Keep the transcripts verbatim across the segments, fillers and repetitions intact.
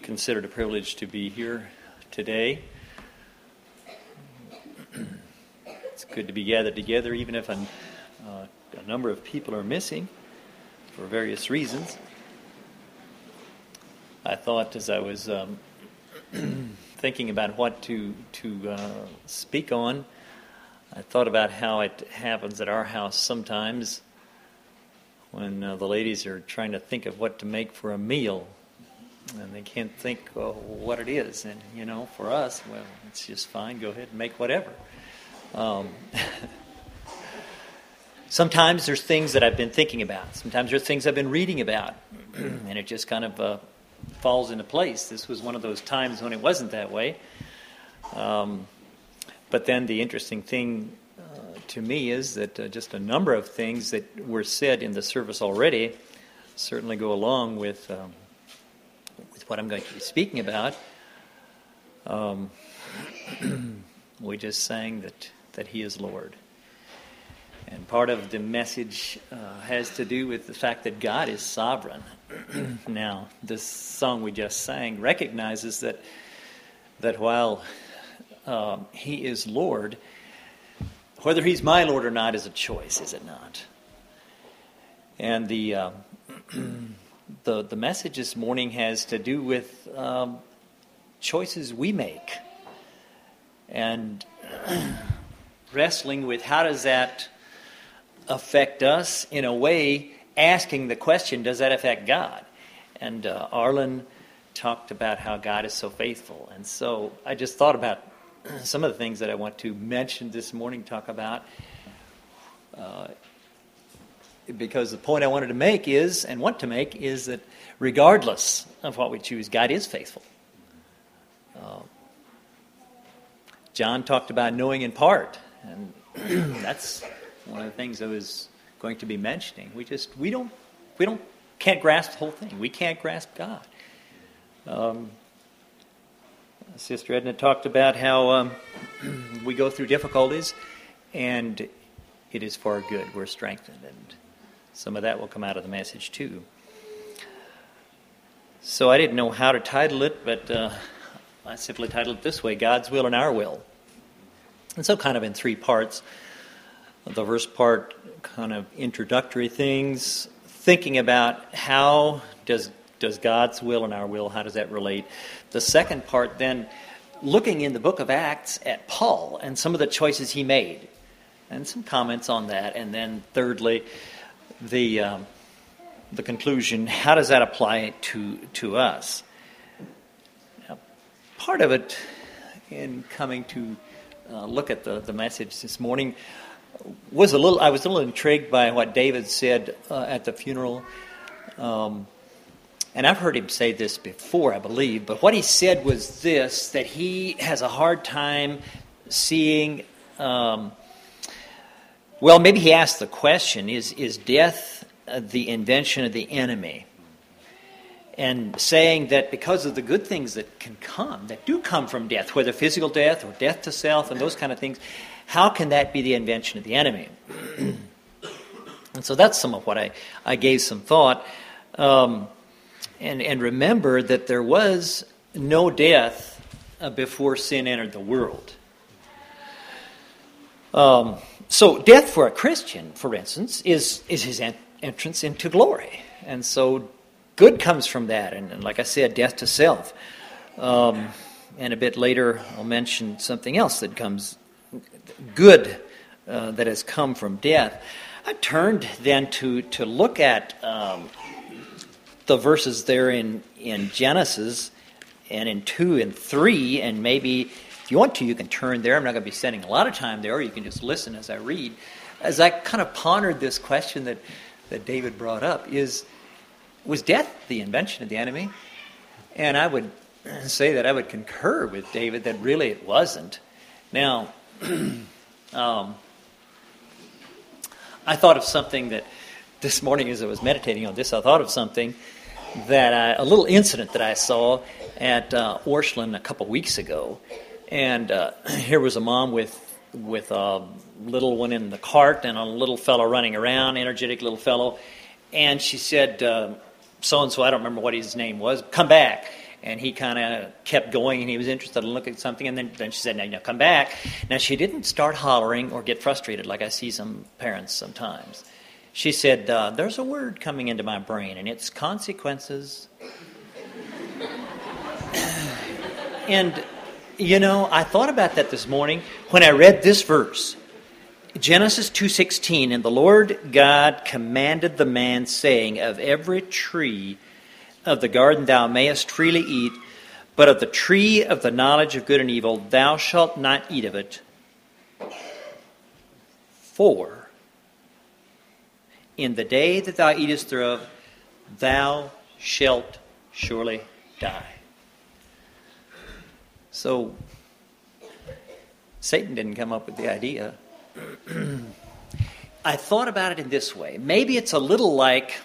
consider it a privilege to be here today. It's good to be gathered together, even if a, uh, a number of people are missing for various reasons. I thought as I was um, thinking about what to to uh, speak on, I thought about how it happens at our house sometimes when uh, the ladies are trying to think of what to make for a meal, and they can't think oh, what it is. And, you know, for us, well, it's just fine. Go ahead and make whatever. Um, sometimes there's things that I've been thinking about. Sometimes there's things I've been reading about, and it just kind of uh, falls into place. This was one of those times when it wasn't that way. Um, but then the interesting thing uh, to me is that uh, just a number of things that were said in the service already certainly go along with um, with what I'm going to be speaking about. Um, we just sang that, that He is Lord. And part of the message uh, has to do with the fact that God is sovereign. Now, this song we just sang recognizes that that while um, He is Lord, whether He's my Lord or not is a choice, is it not? And the uh, the the message this morning has to do with um, choices we make, and wrestling with how does that affect us, in a way, asking the question, does that affect God? And uh, Arlen talked about how God is so faithful. And so I just thought about some of the things that I want to mention this morning, talk about, uh, because the point I wanted to make is, and want to make, is that regardless of what we choose, God is faithful. Uh, John talked about knowing in part, and that's one of the things I was going to be mentioning. We just we don't we don't can't grasp the whole thing. We can't grasp God. Um, Sister Edna talked about how um, we go through difficulties, and it is for our good. We're strengthened, and some of that will come out of the message too. So I didn't know how to title it, but uh, I simply titled it this way: God's Will and Our Will. And so, kind of in three parts. The first part, kind of introductory things, thinking about how does does God's will and our will, how does that relate? The second part, then, looking in the book of Acts at Paul and some of the choices he made, and some comments on that. And then, thirdly, the um, the conclusion: how does that apply to to us? Now, part of it, in coming to uh, look at the the message this morning, was a little. I was a little intrigued by what David said uh, at the funeral, um, and I've heard him say this before, I believe. But what he said was this: that he has a hard time seeing. Um, well, maybe he asked the question: Is is death uh, the invention of the enemy? And saying that because of the good things that can come, that do come from death, whether physical death or death to self and those kind of things, how can that be the invention of the enemy? And so that's some of what I, I gave some thought. Um, and, and remember that there was no death uh, before sin entered the world. Um, so death for a Christian, for instance, is, is his en- entrance into glory. And so good comes from that. And, and like I said, death to self. Um, and a bit later I'll mention something else that comes good uh, that has come from death. I turned then to to look at um, the verses there in, in Genesis and in two and three, and maybe if you want to, you can turn there. I'm not going to be spending a lot of time there, or you can just listen as I read. As I kind of pondered this question that, that David brought up, is, was death the invention of the enemy? And I would say that I would concur with David that really it wasn't. Now, um, I thought of something that this morning as I was meditating on this, I thought of something that I, a little incident that I saw at uh, Orscheln a couple weeks ago. And uh, here was a mom with with a little one in the cart and a little fellow running around, energetic little fellow. And she said, uh, so-and-so, I don't remember what his name was, come back. And he kind of kept going, and he was interested in looking at something. And then, then she said, now, now, come back. Now, she didn't start hollering or get frustrated like I see some parents sometimes. She said, uh, there's a word coming into my brain, and it's consequences. And, you know, I thought about that this morning when I read this verse. Genesis two sixteen, and the Lord God commanded the man, saying, of every tree of the garden thou mayest freely eat, but of the tree of the knowledge of good and evil thou shalt not eat of it, for in the day that thou eatest thereof thou shalt surely die. So Satan didn't come up with the idea. I thought about it in this way. Maybe it's a little like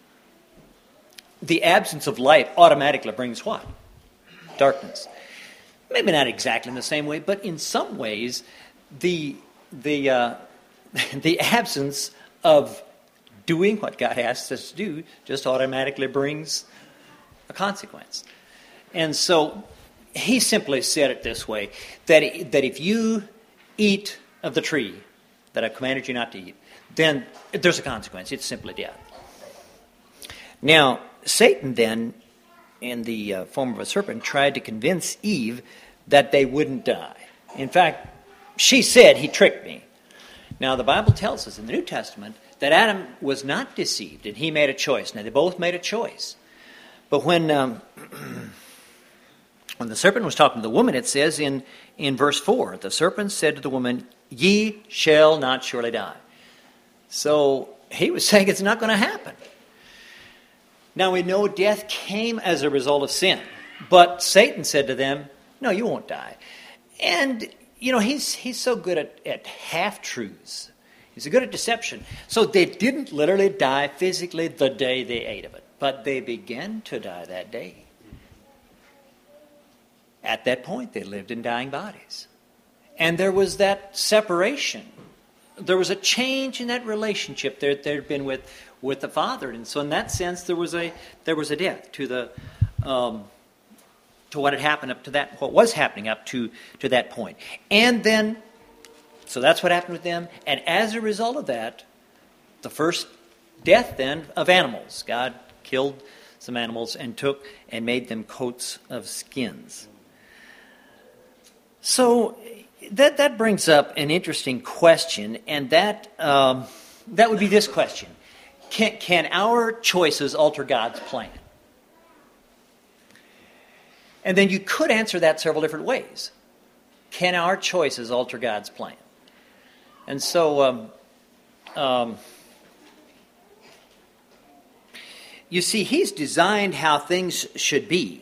the absence of light automatically brings what? Darkness. Maybe not exactly in the same way, but in some ways, the the uh, the absence of doing what God asks us to do just automatically brings a consequence. And so he simply said it this way, that that if you eat of the tree that I've commanded you not to eat, then there's a consequence. It's simply death. Now, Satan then, in the uh, form of a serpent, tried to convince Eve that they wouldn't die. In fact, she said, he tricked me. Now, the Bible tells us in the New Testament that Adam was not deceived, and he made a choice. Now, they both made a choice. But when um, when the serpent was talking to the woman, it says in, in verse four, the serpent said to the woman, ye shall not surely die. So he was saying it's not going to happen. Now we know death came as a result of sin. But Satan said to them, no, you won't die. And, you know, he's he's so good at, at half-truths. He's good at deception. So they didn't literally die physically the day they ate of it. But they began to die that day. At that point, they lived in dying bodies. And there was that separation. There was a change in that relationship there there had been with, with the Father. And so in that sense, there was a there was a death to the um, to what had happened up to that, what was happening up to, to that point. And then, so that's what happened with them. And as a result of that, the first death then of animals. God killed some animals and took and made them coats of skins. So that that brings up an interesting question, and that um, that would be this question: Can can our choices alter God's plan? And then you could answer that several different ways. Can our choices alter God's plan? And so, um, um, you see, He's designed how things should be,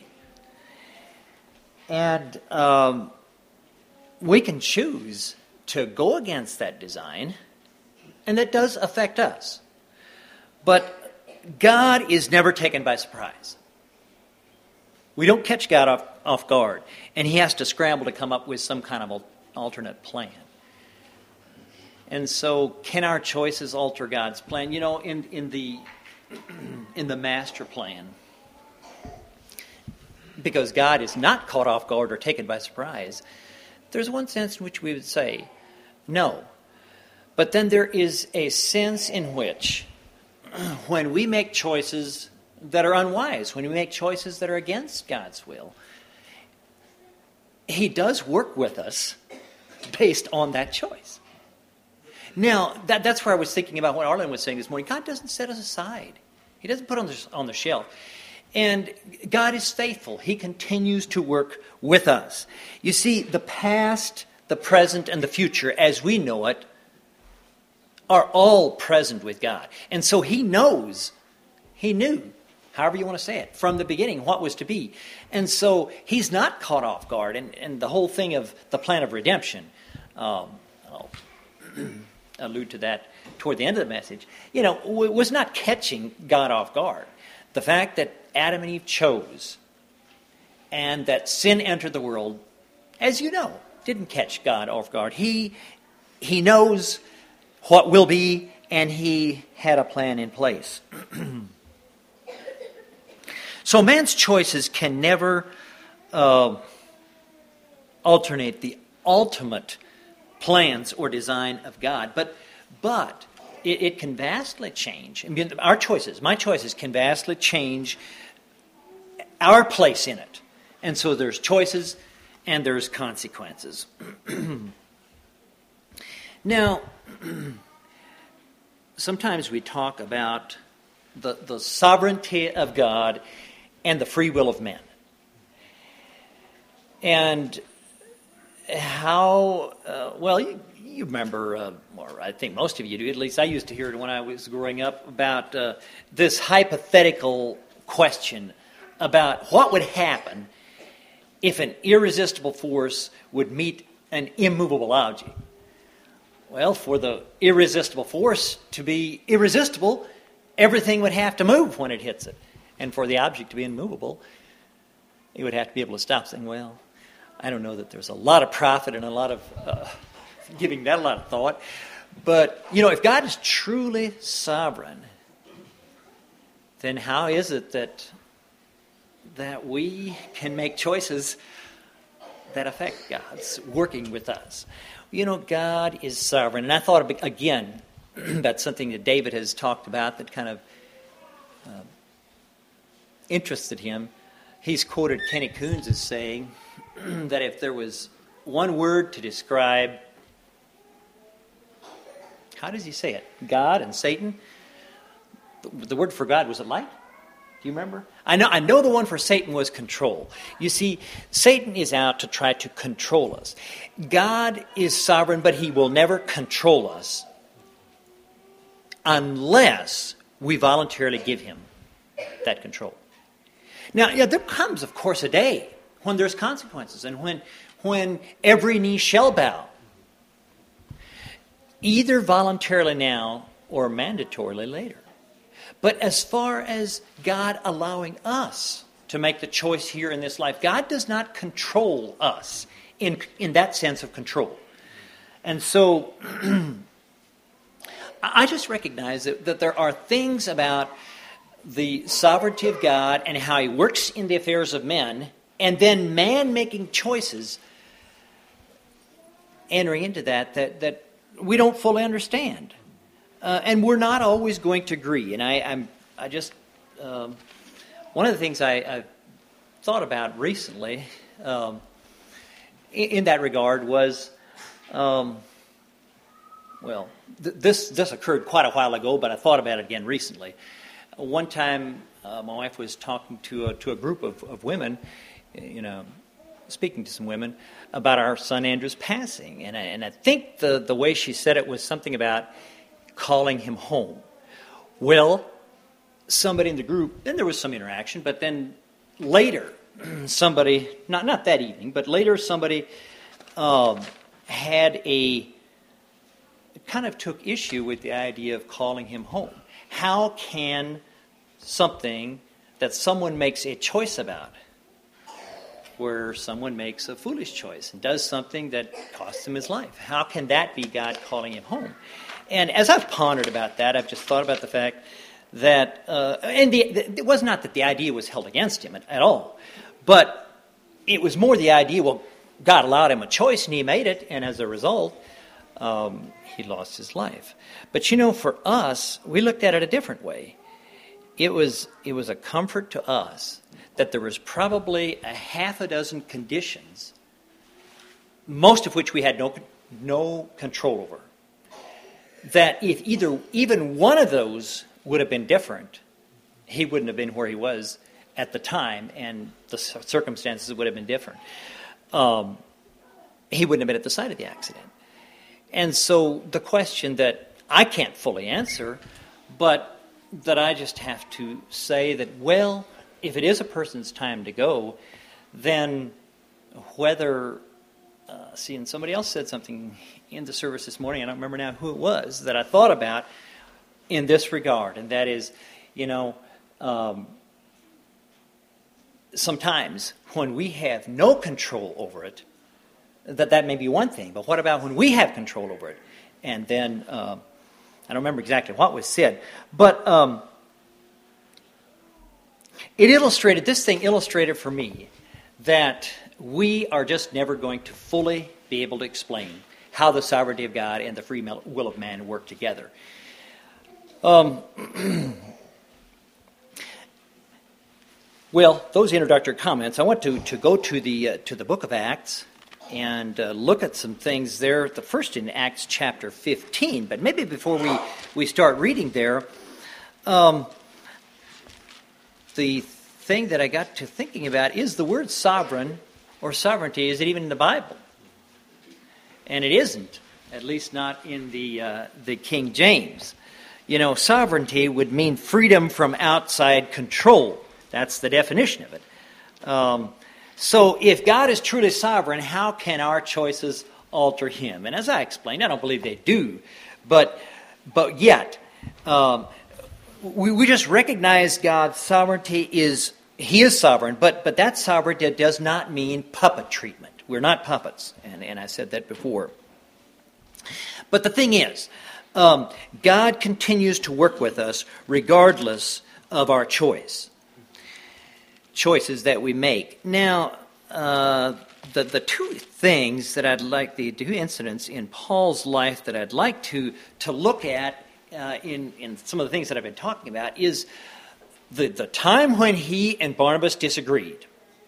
and um, we can choose to go against that design, and that does affect us. But God is never taken by surprise. We don't catch God off, off guard, and He has to scramble to come up with some kind of alternate plan. And so, can our choices alter God's plan? You know, in, in the in the master plan, because God is not caught off guard or taken by surprise, there's one sense in which we would say, no. But then there is a sense in which, when we make choices that are unwise, when we make choices that are against God's will, He does work with us based on that choice. Now, that, that's where I was thinking about what Arlen was saying this morning. God doesn't set us aside. He doesn't put us on the shelf. And God is faithful. He continues to work with us. You see, the past, the present, and the future, as we know it, are all present with God. And so He knows, He knew, however you want to say it, from the beginning what was to be. And so He's not caught off guard. And, and the whole thing of the plan of redemption, um, I'll allude to that toward the end of the message, you know, was not catching God off guard. The fact that Adam and Eve chose and that sin entered the world, as you know, didn't catch God off guard. He, he knows what will be, and He had a plan in place. So man's choices can never uh, alternate the ultimate plans or design of God. But but it, it can vastly change. I mean, our choices, my choices can vastly change our place in it. And so there's choices and there's consequences. Now, sometimes we talk about the, the sovereignty of God and the free will of men. And how, uh, well, you, you remember, uh, or I think most of you do, at least I used to hear it when I was growing up, about uh, this hypothetical question about what would happen if an irresistible force would meet an immovable object. Well, for the irresistible force to be irresistible, everything would have to move when it hits it. And for the object to be immovable, it would have to be able to stop, saying, well, I don't know that there's a lot of profit and a lot of uh, giving that a lot of thought. But, you know, if God is truly sovereign, then how is it that that we can make choices that affect God's working with us? You know, God is sovereign. And I thought, again, about something that David has talked about that kind of uh, interested him. He's quoted Kenny Coons as saying that if there was one word to describe, how does he say it? God and Satan. The, the word for God, was it light? Do you remember? I know I know the one for Satan was control. You see, Satan is out to try to control us. God is sovereign, but he will never control us unless we voluntarily give him that control. Now, yeah, there comes, of course, a day when there's consequences and when, when every knee shall bow, either voluntarily now or mandatorily later. But as far as God allowing us to make the choice here in this life, God does not control us in, in that sense of control. And so I just recognize that, that there are things about the sovereignty of God and how he works in the affairs of men, and then man making choices entering into that that, that we don't fully understand. Uh, and we're not always going to agree. And I, I'm, I just, um, one of the things I, I've thought about recently um, in, in that regard was, um, well, th- this this occurred quite a while ago, but I thought about it again recently. One time, uh, my wife was talking to a, to a group of, of women, you know, speaking to some women about our son Andrew's passing, and I, and I think the the way she said it was something about calling him home. Well, somebody in the group, then there was some interaction, but then later, somebody, not not that evening, but later somebody um, had a, kind of took issue with the idea of calling him home. How can something that someone makes a choice about, where someone makes a foolish choice and does something that costs him his life, how can that be God calling him home? And as I've pondered about that, I've just thought about the fact that, uh, and the, the, it was not that the idea was held against him at, at all, but it was more the idea, well, God allowed him a choice and he made it, and as a result, um, he lost his life. But you know, for us, we looked at it a different way. It was, it was a comfort to us that there was probably a half a dozen conditions, most of which we had no, no control over, that if either even one of those would have been different, he wouldn't have been where he was at the time, and the circumstances would have been different. Um, he wouldn't have been at the site of the accident. And so the question that I can't fully answer, but that I just have to say that, well, if it is a person's time to go, then whether... Uh, see, and somebody else said something in the service this morning, I don't remember now who it was, that I thought about in this regard, and that is, you know, um, sometimes when we have no control over it, that that may be one thing, but what about when we have control over it? And then, uh, I don't remember exactly what was said, but um, it illustrated, this thing illustrated for me that we are just never going to fully be able to explain how the sovereignty of God and the free will of man work together. Um, well, those introductory comments, I want to, to go to the uh, to the book of Acts and uh, look at some things there. The first in Acts chapter fifteen, but maybe before we, we start reading there, um, the thing that I got to thinking about is the word sovereign or sovereignty. Is it even in the Bible? And it isn't, at least not in the uh, the King James. You know, sovereignty would mean freedom from outside control. That's the definition of it. Um, so if God is truly sovereign, how can our choices alter him? And as I explained, I don't believe they do. But but yet, um, we, we just recognize God's sovereignty is, he is sovereign, but, but that sovereignty does not mean puppet treatment. We're not puppets, and, and I said that before. But the thing is, um, God continues to work with us regardless of our choice, choices that we make. Now, uh, the the two things that I'd like, the two incidents in Paul's life that I'd like to to look at uh, in in some of the things that I've been talking about is the the time when he and Barnabas disagreed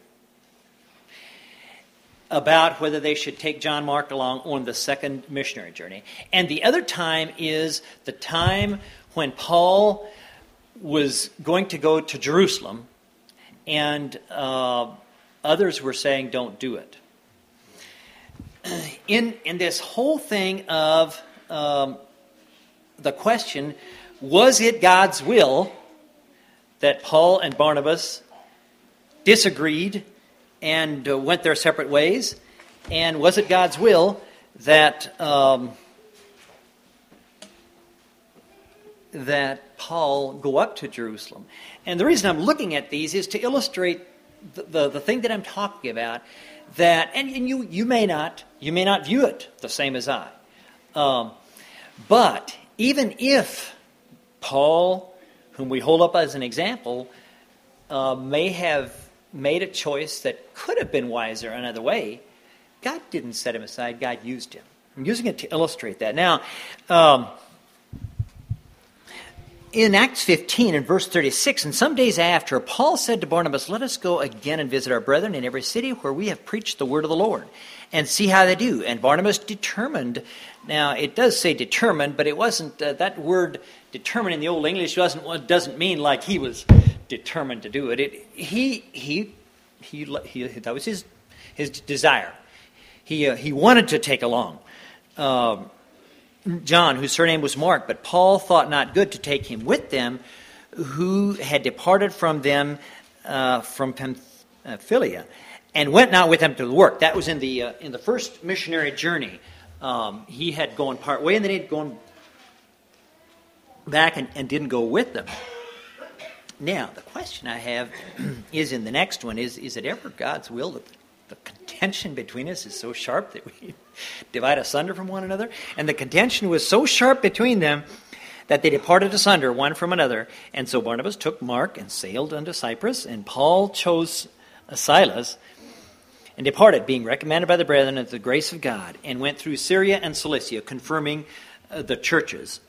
about whether they should take John Mark along on the second missionary journey. And the other time is the time when Paul was going to go to Jerusalem, and uh, others were saying, don't do it. In, in this whole thing of um, the question, was it God's will that Paul and Barnabas disagreed and uh, went their separate ways? And was it God's will that um, that Paul go up to Jerusalem? And the reason I'm looking at these is to illustrate the, the, the thing that I'm talking about. That and, and you you may not you may not view it the same as I, um, but even if Paul, whom we hold up as an example, uh, may have made a choice that could have been wiser another way, God didn't set him aside. God used him. I'm using it to illustrate that. Now, um, in Acts fifteen, in verse thirty-six, and some days after, Paul said to Barnabas, let us go again and visit our brethren in every city where we have preached the word of the Lord, and see how they do. And Barnabas determined. Now, it does say determined, but it wasn't, uh, that word determined in the Old English doesn't, doesn't mean like he was determined to do it. It he he he he that was his his desire. He uh, he wanted to take along uh, John, whose surname was Mark, but Paul thought not good to take him with them, who had departed from them uh, from Pamphylia, and went not with them to the work. That was in the uh, in the first missionary journey. Um, he had gone part way, and then he'd gone back and, and didn't go with them. Now, the question I have is in the next one, is, is it ever God's will that the contention between us is so sharp that we divide asunder from one another? And the contention was so sharp between them that they departed asunder one from another. And so Barnabas took Mark and sailed unto Cyprus, and Paul chose Silas and departed, being recommended by the brethren of the grace of God, and went through Syria and Cilicia, confirming uh, the churches.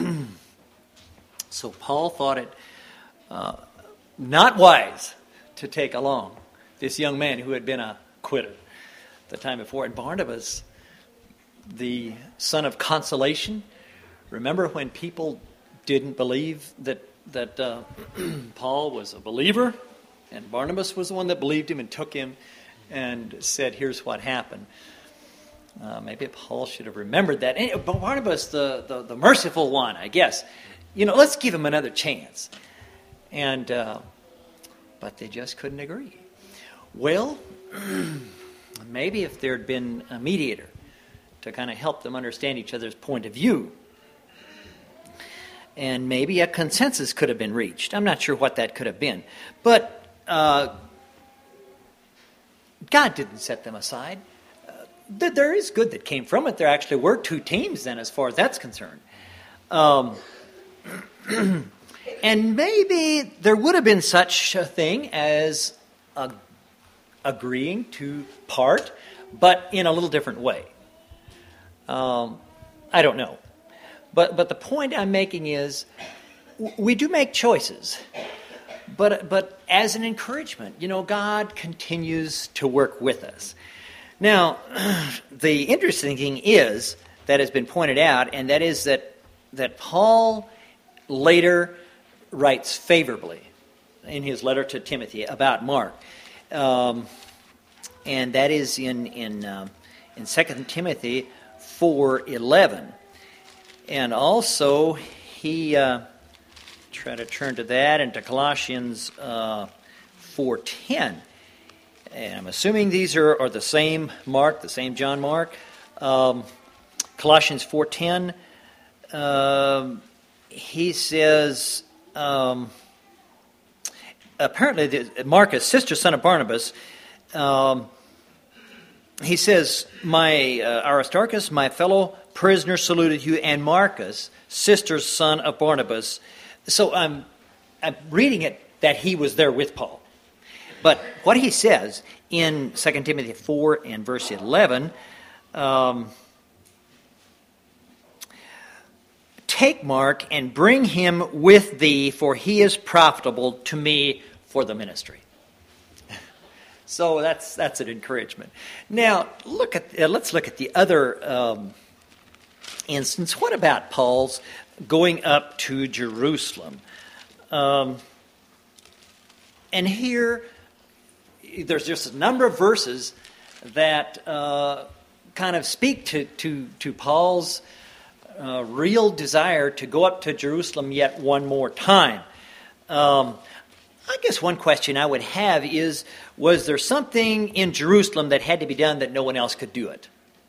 So Paul thought it Uh, not wise to take along this young man who had been a quitter the time before. And Barnabas, the son of consolation, remember when people didn't believe that that uh, Paul was a believer, and Barnabas was the one that believed him and took him and said, here's what happened. Uh, maybe Paul should have remembered that. And Barnabas, the, the, the merciful one, I guess, you know, let's give him another chance. And uh, but they just couldn't agree. Well, maybe if there had been a mediator to kind of help them understand each other's point of view, and maybe a consensus could have been reached. I'm not sure what that could have been. But uh, God didn't set them aside. Uh, there is good that came from it. There actually were two teams then, as far as that's concerned. Um And maybe there would have been such a thing as a, agreeing to part, but in a little different way. Um, I don't know. But but the point I'm making is we do make choices, but but as an encouragement. You know, God continues to work with us. Now, the interesting thing is, that has been pointed out, and that is that that Paul later writes favorably in his letter to Timothy about Mark. Um, and that is in in, uh, in Second Timothy four eleven. And also, he, uh, try to turn to that, and to Colossians uh, four ten. And I'm assuming these are, are the same Mark, the same John Mark. Um, Colossians four ten, uh, he says, um, apparently the, Marcus, sister son of Barnabas, um, he says, my uh, Aristarchus, my fellow prisoner, saluted you, and Marcus, sister son of Barnabas. So I'm, I'm reading it that he was there with Paul. But what he says in Second Timothy four and verse eleven, um, take Mark and bring him with thee, for he is profitable to me for the ministry. So that's that's an encouragement. Now look at uh, let's look at the other um, instance. What about Paul's going up to Jerusalem? Um, and here, there's just a number of verses that uh, kind of speak to to, to Paul's uh, real desire to go up to Jerusalem yet one more time. Um, I guess one question I would have is, was there something in Jerusalem that had to be done that no one else could do it?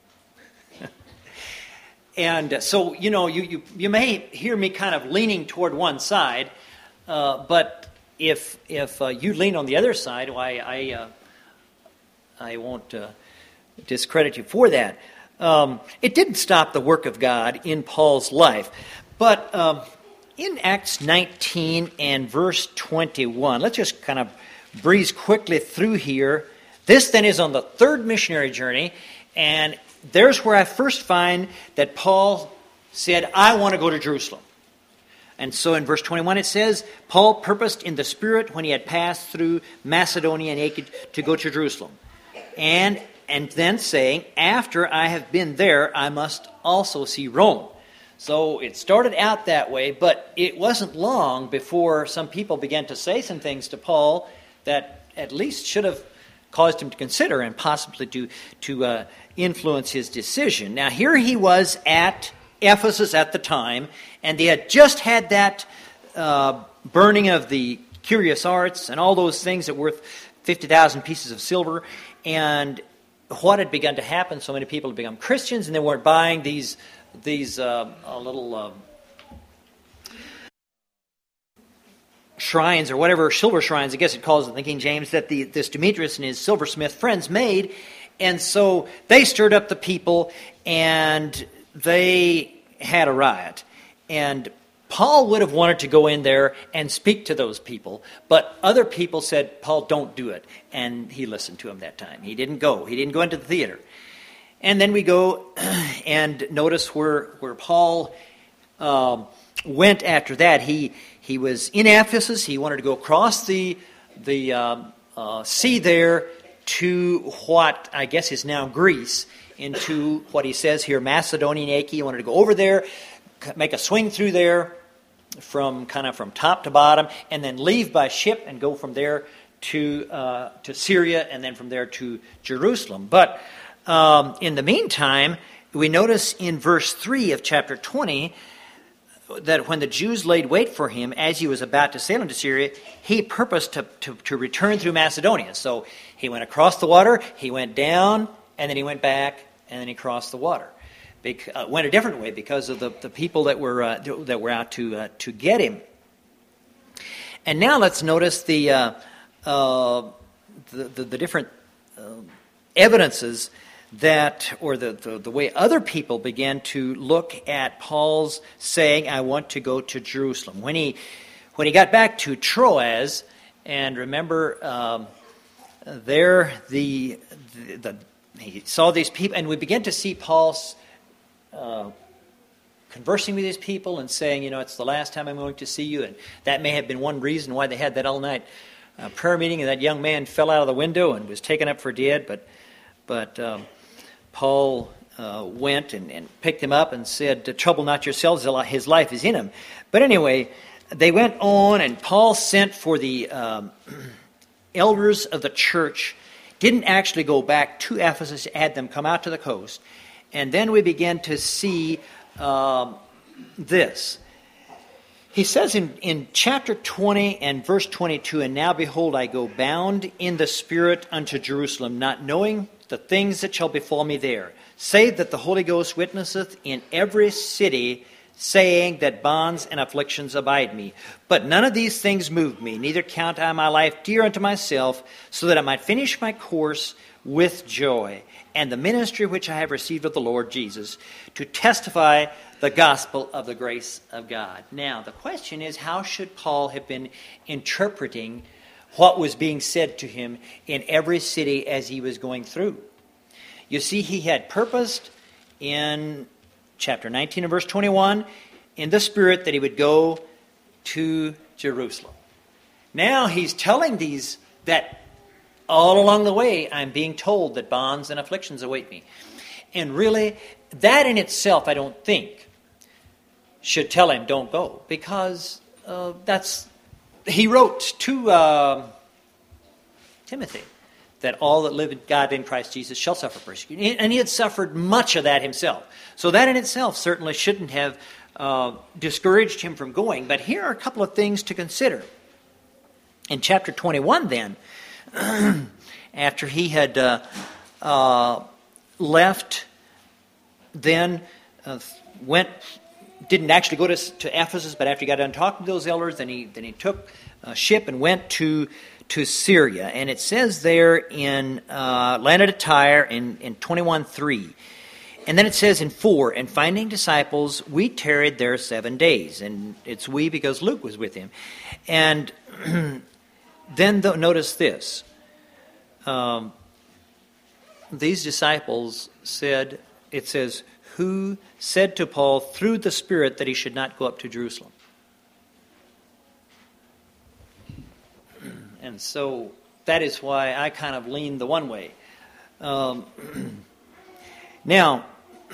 And so, you know, you, you, you may hear me kind of leaning toward one side, uh, but if if uh, you lean on the other side, why I uh, I won't uh, discredit you for that. Um, it didn't stop the work of God in Paul's life, but um, in Acts nineteen and verse twenty-one, let's just kind of breeze quickly through here. This then is on the third missionary journey, and there's where I first find that Paul said, I want to go to Jerusalem. And so in verse twenty-one it says, Paul purposed in the Spirit when he had passed through Macedonia and Achaia to go to Jerusalem. And, and then saying, after I have been there, I must also see Rome. So it started out that way, but it wasn't long before some people began to say some things to Paul that at least should have caused him to consider and possibly to, to uh, influence his decision. Now here he was at Ephesus at the time, and they had just had that uh, burning of the curious arts and all those things that were worth fifty thousand pieces of silver. And what had begun to happen, so many people had become Christians, and they weren't buying these these uh, uh, little uh, shrines or whatever, silver shrines, I guess it calls it in the King James, that the, this Demetrius and his silversmith friends made. And so they stirred up the people, and they had a riot. And Paul would have wanted to go in there and speak to those people, but other people said, Paul, don't do it. And he listened to him that time. He didn't go. He didn't go into the theater. And then we go and notice where where Paul um, went after that. He he was in Ephesus. He wanted to go across the the um, uh, sea there to what I guess is now Greece, into what he says here, Macedonia and Achaia. He wanted to go over there, make a swing through there from kind of from top to bottom, and then leave by ship and go from there to uh, to Syria, and then from there to Jerusalem. But Um, in the meantime, we notice in verse three of chapter twenty that when the Jews laid wait for him as he was about to sail into Syria, he purposed to, to, to return through Macedonia. So he went across the water, he went down, and then he went back, and then he crossed the water. Bec- uh, went a different way because of the, the people that were uh, that were out to uh, to get him. And now let's notice the uh, uh, the, the the different uh, evidences that, or the, the, the way other people began to look at Paul's saying, I want to go to Jerusalem. When he when he got back to Troas, and remember, um, there the, the, the he saw these people, and we began to see Paul's uh, conversing with these people and saying, you know, it's the last time I'm going to see you, and that may have been one reason why they had that all-night uh, prayer meeting, and that young man fell out of the window and was taken up for dead, but but um, Paul uh, went and, and picked him up and said, trouble not yourselves, his life is in him. But anyway, they went on, and Paul sent for the um, elders of the church, didn't actually go back to Ephesus, had them come out to the coast, and then we began to see um, this. He says in, in chapter twenty and verse twenty-two, and now behold, I go bound in the Spirit unto Jerusalem, not knowing the things that shall befall me there, save that the Holy Ghost witnesseth in every city, saying that bonds and afflictions abide me. But none of these things moved me, neither count I my life dear unto myself, so that I might finish my course with joy, and the ministry which I have received of the Lord Jesus, to testify the gospel of the grace of God. Now, the question is, how should Paul have been interpreting what was being said to him in every city as he was going through? You see, he had purposed in chapter nineteen and verse twenty-one, in the Spirit, that he would go to Jerusalem. Now he's telling these that all along the way I'm being told that bonds and afflictions await me. And really, that in itself, I don't think, should tell him don't go, because uh, that's he wrote to uh, Timothy that all that live in God in Christ Jesus shall suffer persecution. And he had suffered much of that himself. So that in itself certainly shouldn't have uh, discouraged him from going. But here are a couple of things to consider. In chapter twenty-one then, after he had uh, uh, left, then uh, went, didn't actually go to, to Ephesus, but after he got done talking to those elders, then he then he took a ship and went to to Syria. And it says there in uh, landed at Tyre in, in twenty-one three. And then it says in four, and finding disciples, we tarried there seven days. And it's we because Luke was with him. And then the, notice this. Um, these disciples said, it says, who said to Paul through the Spirit that he should not go up to Jerusalem. And so that is why I kind of lean the one way. Um, now,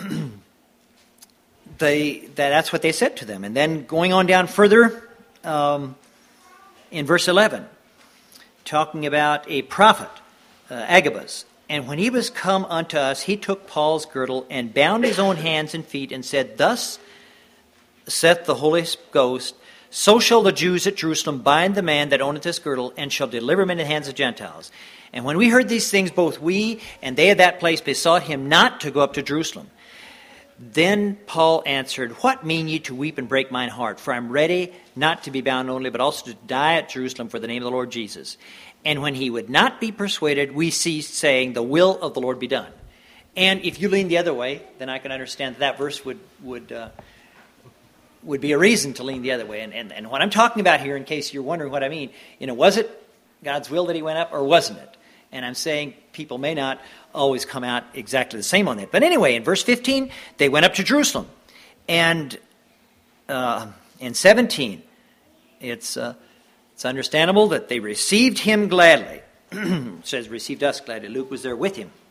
they that, that's what they said to them. And then going on down further, um, in verse eleven, talking about a prophet, uh, Agabus. And when he was come unto us, he took Paul's girdle and bound his own hands and feet and said, thus saith the Holy Ghost, so shall the Jews at Jerusalem bind the man that owneth this girdle, and shall deliver him into the hands of Gentiles. And when we heard these things, both we and they of that place besought him not to go up to Jerusalem. Then Paul answered, what mean ye to weep and break mine heart? For I am ready not to be bound only, but also to die at Jerusalem for the name of the Lord Jesus. And when he would not be persuaded, we ceased, saying, the will of the Lord be done. And if you lean the other way, then I can understand that, that verse would would uh, would be a reason to lean the other way. And, and and what I'm talking about here, in case you're wondering what I mean, you know, was it God's will that he went up, or wasn't it? And I'm saying people may not always come out exactly the same on that. But anyway, in verse fifteen, they went up to Jerusalem. And uh, in seventeen, it's uh, it's understandable that they received him gladly. It says, received us gladly. Luke was there with him.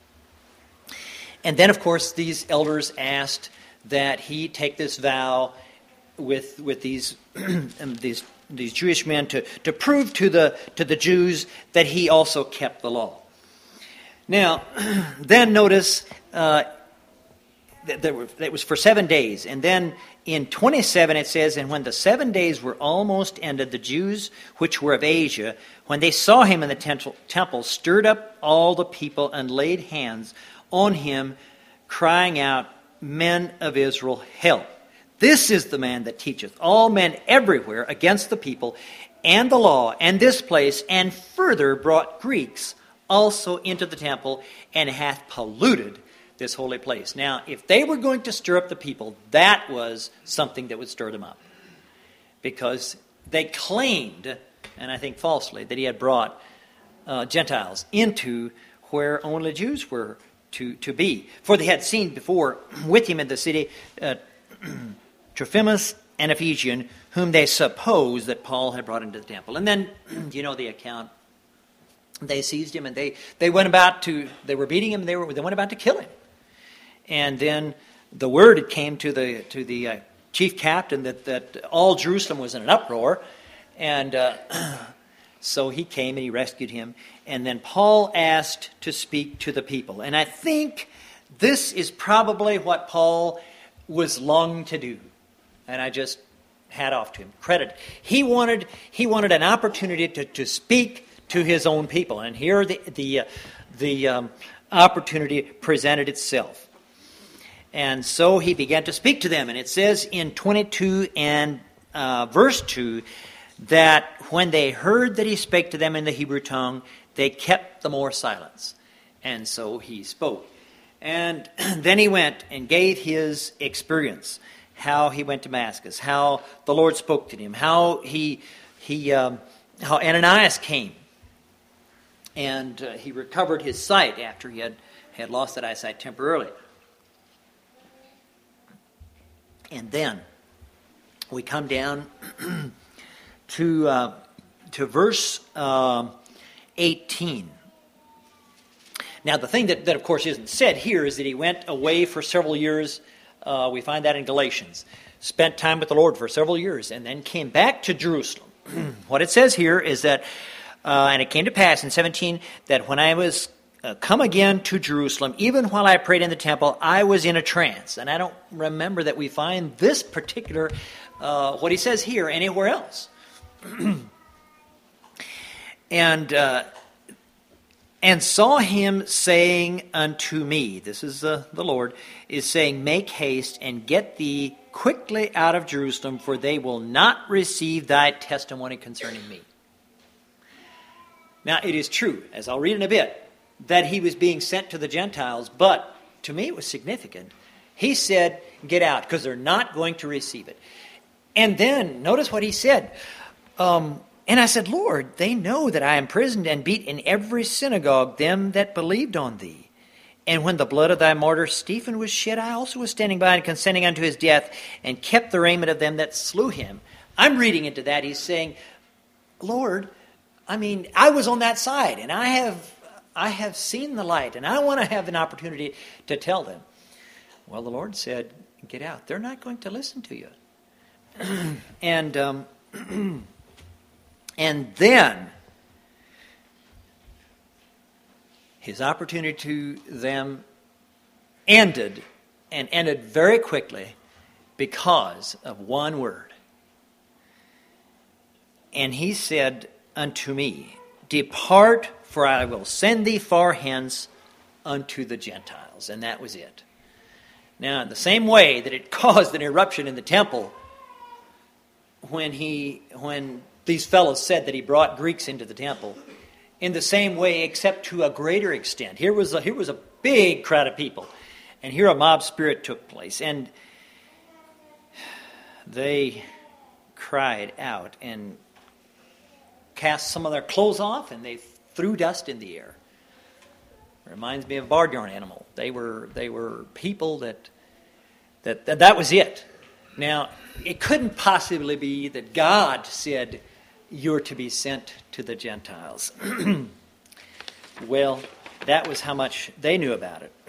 And then, of course, these elders asked that he take this vow with with these these these Jewish men to, to prove to the to the Jews that he also kept the law. Now, then notice uh, that, there were, that it was for seven days. And then in twenty-seven it says, and when the seven days were almost ended, the Jews which were of Asia, when they saw him in the temple, temple stirred up all the people and laid hands on him, crying out, men of Israel, help. This is the man that teacheth all men everywhere against the people and the law and this place, and further brought Greeks also into the temple, and hath polluted this holy place. Now, if they were going to stir up the people, that was something that would stir them up. Because they claimed, and I think falsely, that he had brought uh, Gentiles into where only Jews were to, to be. For they had seen before with him in the city uh, Trophimus and Ephesian, whom they supposed that Paul had brought into the temple. And then, you know the account, they seized him and they, they went about to, they were beating him, and they, were, they went about to kill him. And then the word came to the to the uh, chief captain that, that all Jerusalem was in an uproar. And uh, so he came and he rescued him. And then Paul asked to speak to the people. And I think this is probably what Paul was longing to do. And I just hat off to him. Credit. He wanted he wanted an opportunity to, to speak to his own people. And here the the, uh, the um, opportunity presented itself. And so he began to speak to them. And it says in twenty-two and uh, verse two that when they heard that he spake to them in the Hebrew tongue, they kept the more silence. And so he spoke. And then he went and gave his experience, how he went to Damascus, how the Lord spoke to him, how he he um, how Ananias came, and uh, he recovered his sight after he had, had lost that eyesight temporarily. And then we come down to uh, to verse uh, eighteen. Now, the thing that, that, of course, isn't said here is that he went away for several years. Uh, we find that in Galatians. Spent time with the Lord for several years and then came back to Jerusalem. What it says here is that, uh, and it came to pass in seventeen, that when I was uh, come again to Jerusalem, even while I prayed in the temple, I was in a trance. And I don't remember that we find this particular, uh, what he says here, anywhere else. and... Uh, And saw him saying unto me, this is uh, the Lord, is saying, make haste and get thee quickly out of Jerusalem, for they will not receive thy testimony concerning me. Now, it is true, as I'll read in a bit, that he was being sent to the Gentiles, but to me it was significant. He said, get out, because they're not going to receive it. And then, notice what he said. Um... And I said, Lord, they know that I am imprisoned and beat in every synagogue them that believed on thee. And when the blood of thy martyr Stephen was shed, I also was standing by and consenting unto his death, and kept the raiment of them that slew him. I'm reading into that. He's saying, Lord, I mean, I was on that side, and I have I have seen the light, and I want to have an opportunity to tell them. Well, the Lord said, get out. They're not going to listen to you. and... Um, And then his opportunity to them ended, and ended very quickly because of one word. And he said unto me, depart, for I will send thee far hence unto the Gentiles. And that was it. Now, in the same way that it caused an eruption in the temple when he when these fellows said that he brought Greeks into the temple, in the same way, except to a greater extent. Here was a, here was a big crowd of people, and here a mob spirit took place, and they cried out and cast some of their clothes off, and they threw dust in the air. It reminds me of a barnyard animal. They were they were people that that that, that was it. Now, it couldn't possibly be that God said, you're to be sent to the Gentiles. Well, that was how much they knew about it.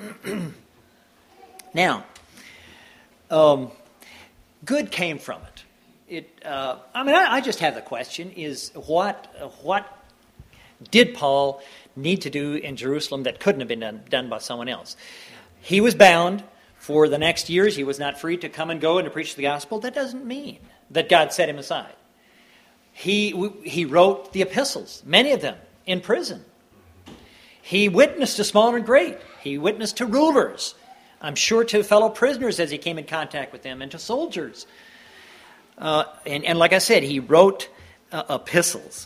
Now, um, good came from it. It. Uh, I mean, I, I just have the question: is what uh, what did Paul need to do in Jerusalem that couldn't have been done, done by someone else? He was bound for the next years. He was not free to come and go and to preach the gospel. That doesn't mean that God set him aside. He he wrote the epistles, many of them, in prison. He witnessed to small and great. He witnessed to rulers. I'm sure to fellow prisoners as he came in contact with them, and to soldiers. Uh, and, and like I said, he wrote uh, epistles.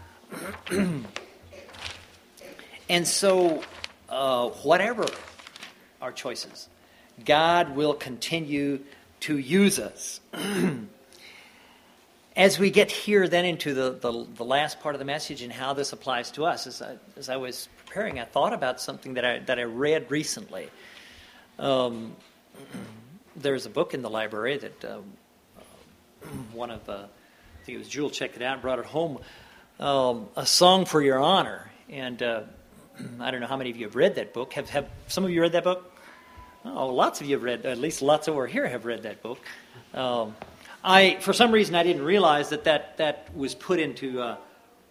And so, uh, whatever our choices, God will continue to use us. as we get here then into the, the, the last part of the message and how this applies to us, as I, as I was preparing, I thought about something that I that I read recently. Um, there's a book in the library that uh, one of, uh, I think it was Jewel checked it out and brought it home, um, A Song for Your Honor. And uh, I don't know how many of you have read that book. Have, have some of you read that book? Oh, lots of you have read, at least lots over here have read that book. Um, I, for some reason, I didn't realize that that, that was put into uh,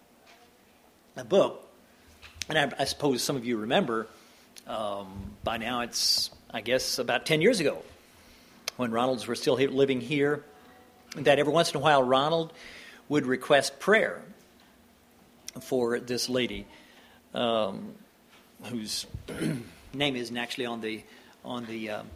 a book. And I, I suppose some of you remember, um, by now it's, I guess, about ten years ago, when Ronalds were still living here, that every once in a while Ronald would request prayer for this lady, um, whose name isn't actually on the on the. Um,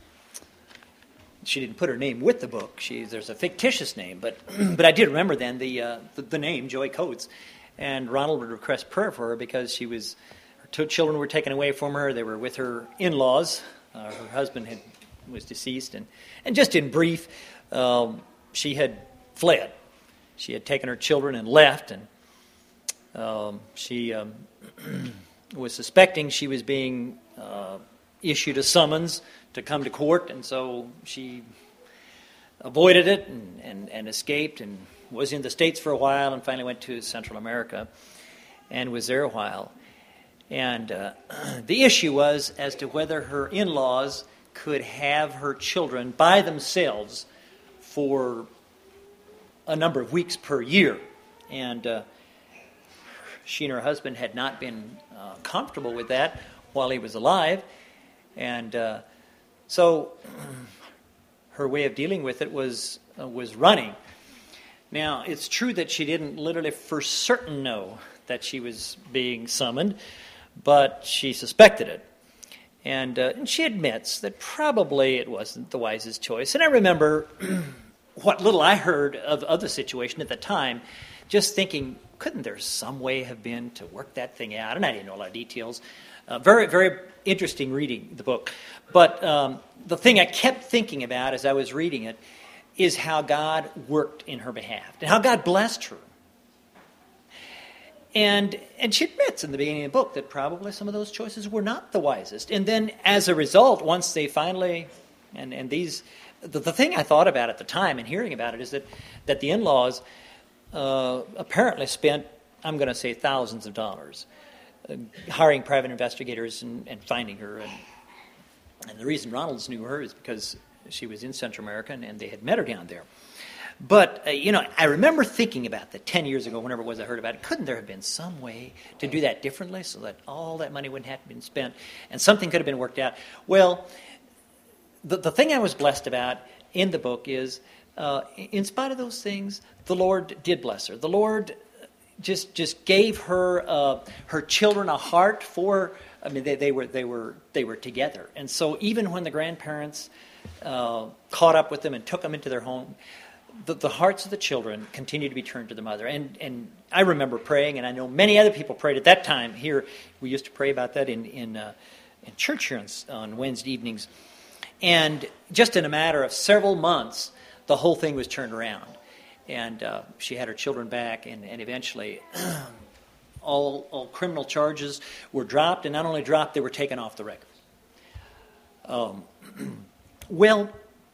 she didn't put her name with the book. She there's a fictitious name, but but I did remember then the uh, the, the name Joy Coates, and Ronald would request prayer for her because she was her two children were taken away from her. They were with her in-laws. Uh, her husband had was deceased, and and just in brief, um, she had fled. She had taken her children and left, and um, she um, was suspecting she was being uh, issued a summons to come to court, and so she avoided it and, and, and escaped and was in the States for a while and finally went to Central America and was there a while. And uh, the issue was as to whether her in-laws could have her children by themselves for a number of weeks per year. And uh, she and her husband had not been uh, comfortable with that while he was alive. And uh, so her way of dealing with it was uh, was running. Now, it's true that she didn't literally for certain know that she was being summoned, but she suspected it. And, uh, and she admits that probably it wasn't the wisest choice. And I remember what little I heard of, of the situation at the time, just thinking, couldn't there some way have been to work that thing out? And I didn't know a lot of details. Uh, very, very interesting reading the book. But um, the thing I kept thinking about as I was reading it is how God worked in her behalf and how God blessed her. And and she admits in the beginning of the book that probably some of those choices were not the wisest. And then as a result, once they finally, and, and these, the, the thing I thought about at the time and hearing about it is that, that the in-laws uh, apparently spent, I'm going to say thousands of dollars, uh, hiring private investigators and, and finding her. And, and the reason Ronalds knew her is because she was in Central America and, and they had met her down there. But, uh, you know, I remember thinking about that ten years ago, whenever it was I heard about it. Couldn't there have been some way to do that differently so that all that money wouldn't have to been spent and something could have been worked out? Well, the, the thing I was blessed about in the book is, uh, in spite of those things, the Lord did bless her. The Lord just just gave her uh, her children a heart for. I mean, they, they were they were they were together, and so even when the grandparents uh, caught up with them and took them into their home, The, the hearts of the children continue to be turned to the mother. And and I remember praying, and I know many other people prayed at that time. Here, we used to pray about that in in, uh, in church here on, on Wednesday evenings. And just in a matter of several months, the whole thing was turned around. And uh, she had her children back, and, and eventually all, all criminal charges were dropped. And not only dropped, they were taken off the record. Um, well,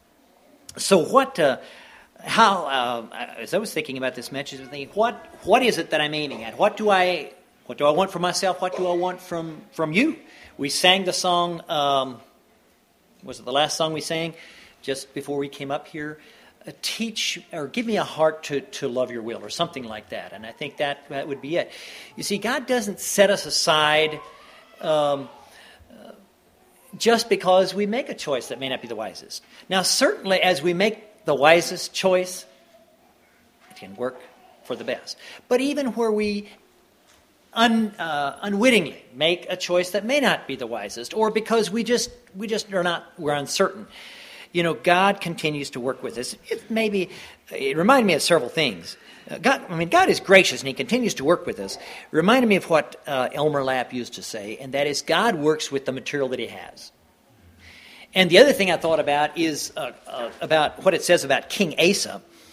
so what... Uh, How, uh, as I was thinking about this message, I was thinking, what, what is it that I'm aiming at? What do I, what do I want for myself? What do I want from, from you? We sang the song, um, was it the last song we sang just before we came up here? Uh, teach, or give me a heart to, to love your will, or something like that. And I think that, that would be it. You see, God doesn't set us aside um, uh, just because we make a choice that may not be the wisest. Now, certainly as we make the wisest choice, it can work for the best. But even where we un, uh, unwittingly make a choice that may not be the wisest, or because we just we just are not, we're uncertain, you know, God continues to work with us. It maybe it reminded me of several things. Uh, God, I mean, God is gracious and He continues to work with us. It reminded me of what uh, Elmer Lapp used to say, and that is, God works with the material that He has. And the other thing I thought about is uh, uh, about what it says about King Asa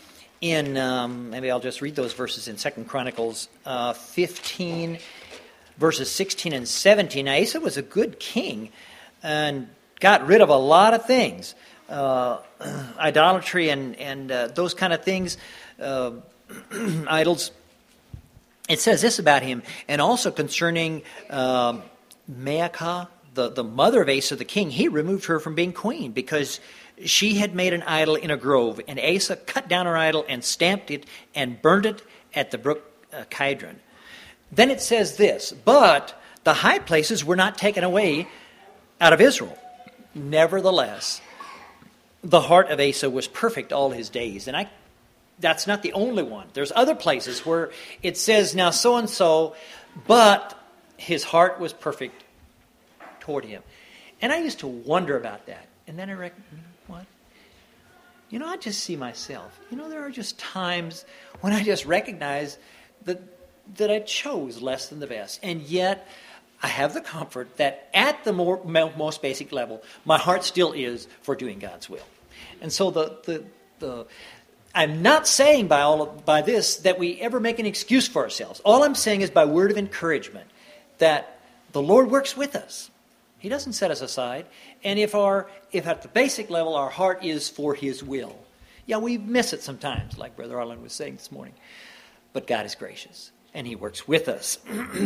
in, um, maybe I'll just read those verses in Second Chronicles uh, fifteen, verses sixteen and seventeen. Now, Asa was a good king and got rid of a lot of things. Uh, idolatry and, and uh, those kind of things, uh, idols. It says this about him, and also concerning uh, Maacah, the, the mother of Asa the king, he removed her from being queen because she had made an idol in a grove, and Asa cut down her idol and stamped it and burned it at the brook uh, Kidron. Then it says this, but the high places were not taken away out of Israel. Nevertheless, the heart of Asa was perfect all his days. And I that's not the only one. There's other places where it says, now so-and-so, but his heart was perfect toward him. And I used to wonder about that. And then I reckon, what? You know, I just see myself. You know, there are just times when I just recognize that that I chose less than the best. And yet, I have the comfort that at the more, most basic level, my heart still is for doing God's will. And so the the the I'm not saying by all of, by this that we ever make an excuse for ourselves. All I'm saying is by word of encouragement that the Lord works with us. He doesn't set us aside. And if our if at the basic level our heart is for His will, yeah, we miss it sometimes, like Brother Arlen was saying this morning. But God is gracious, and He works with us.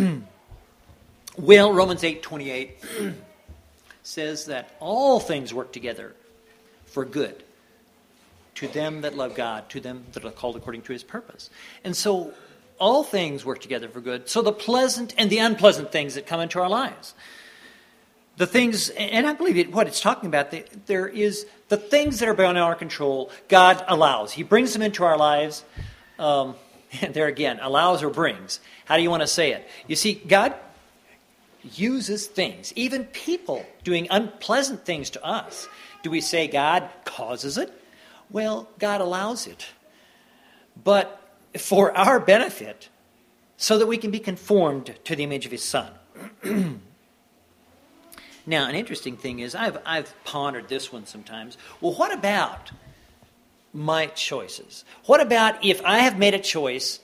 Well, Romans eight twenty-eight says that all things work together for good to them that love God, to them that are called according to His purpose. And so all things work together for good. So the pleasant and the unpleasant things that come into our lives. The things, and I believe it, what it's talking about, there is the things that are beyond our control, God allows. He brings them into our lives. Um, and there again, allows or brings. How do you want to say it? You see, God uses things, even people doing unpleasant things to us. Do we say God causes it? Well, God allows it. But for our benefit, so that we can be conformed to the image of His Son. Now, an interesting thing is, I've I've pondered this one sometimes. Well, what about my choices? What about if I have made a choice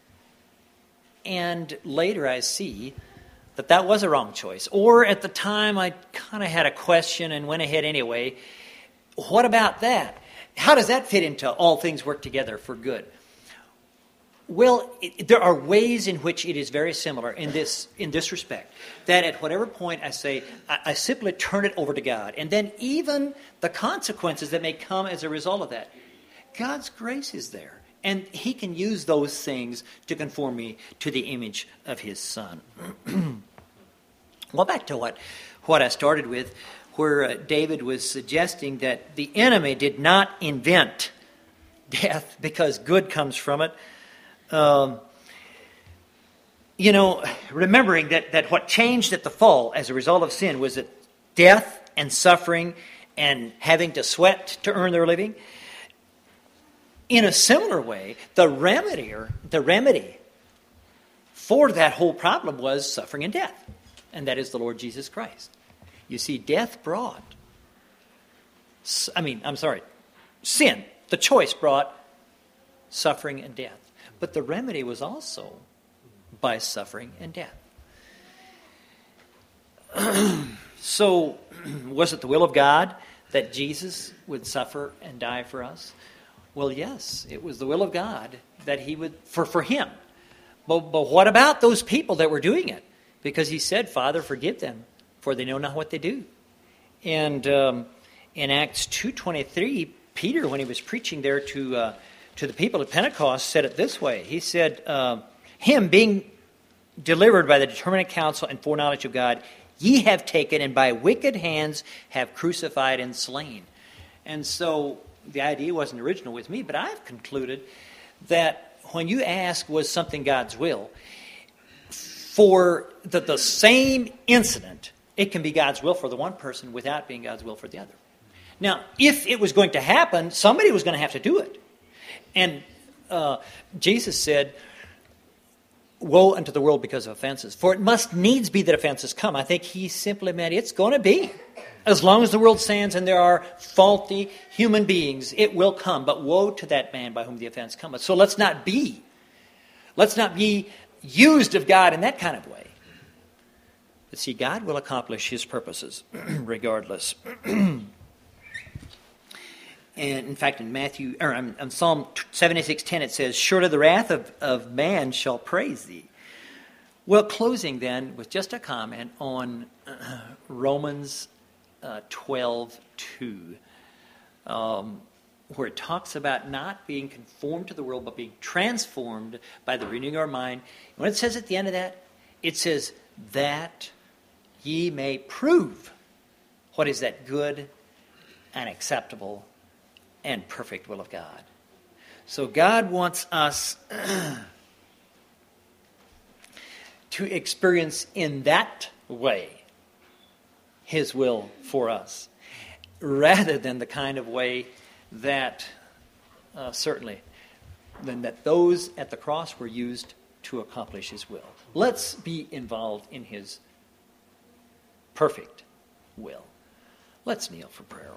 and later I see that that was a wrong choice? Or at the time I kind of had a question and went ahead anyway. What about that? How does that fit into all things work together for good? Well, it, there are ways in which it is very similar in this in this respect. That at whatever point I say, I, I simply turn it over to God. And then even the consequences that may come as a result of that, God's grace is there. And He can use those things to conform me to the image of His Son. Well, back to what, what I started with, where uh, David was suggesting that the enemy did not invent death because good comes from it. Um, you know, remembering that, that what changed at the fall as a result of sin was that death and suffering and having to sweat to earn their living. In a similar way, the remedy, the remedy for that whole problem was suffering and death. And that is the Lord Jesus Christ. You see, death brought, I mean, I'm sorry, sin, the choice brought suffering and death. But the remedy was also by suffering and death. So, was it the will of God that Jesus would suffer and die for us? Well, yes, it was the will of God that He would, for, for Him. But, but what about those people that were doing it? Because He said, Father, forgive them, for they know not what they do. And um, in Acts two twenty-three, Peter, when he was preaching there to uh, to the people at Pentecost, said it this way. He said, uh, Him being delivered by the determinate counsel and foreknowledge of God, ye have taken and by wicked hands have crucified and slain. And so the idea wasn't original with me, but I've concluded that when you ask, was something God's will, for the, the same incident, it can be God's will for the one person without being God's will for the other. Now, if it was going to happen, somebody was going to have to do it. And uh, Jesus said, woe unto the world because of offenses, for it must needs be that offenses come. I think He simply meant it's going to be As long as the world stands and there are faulty human beings, it will come. But woe to that man by whom the offense cometh. So let's not be. Let's not be used of God in that kind of way. But see, God will accomplish his purposes regardless. And in fact, in Matthew, or in, in Psalm seventy-six ten, it says, "Surely the wrath of, of man shall praise thee." Well, closing then with just a comment on uh, Romans uh, twelve two, um, where it talks about not being conformed to the world, but being transformed by the renewing of our mind. When it says at the end of that, it says, "that ye may prove what is that good and acceptable and perfect will of God." So God wants us to experience in that way his will for us, rather than the kind of way that uh, certainly than that those at the cross were used to accomplish his will. Let's be involved in his perfect will. Let's kneel for prayer.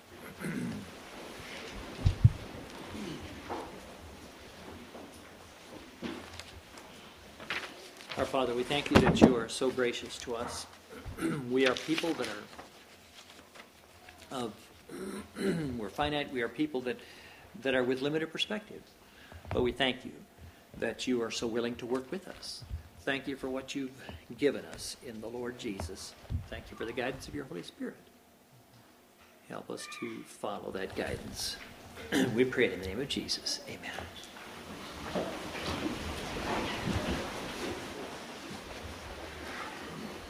Our Father, we thank you that you are so gracious to us. We are people that are of we're finite. We are people that that are with limited perspective. But we thank you that you are so willing to work with us. Thank you for what you've given us in the Lord Jesus. Thank you for the guidance of your Holy Spirit. Help us to follow that guidance. We pray in the name of Jesus. Amen.